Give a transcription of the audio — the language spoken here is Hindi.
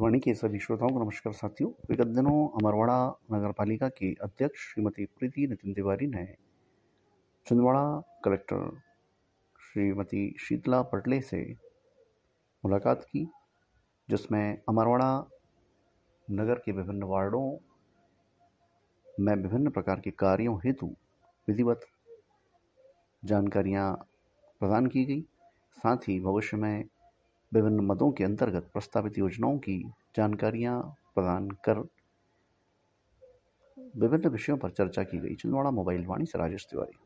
वाणी के सभी श्रोताओं को नमस्कार साथियों। विगत दिनों अमरवाड़ा नगर पालिका की अध्यक्ष श्रीमती प्रीति नितिन तिवारी ने छिंदवाड़ा कलेक्टर श्रीमती शीतला पटले से मुलाकात की, जिसमें अमरवाड़ा नगर के विभिन्न वार्डों में विभिन्न प्रकार के कार्यों हेतु विधिवत जानकारियां प्रदान की गई। साथ ही भविष्य में विभिन्न मदों के अंतर्गत प्रस्तावित योजनाओं की जानकारियां प्रदान कर विभिन्न विषयों पर चर्चा की गई। छिंदवाड़ा मोबाइल वाणी से राजेश तिवारी।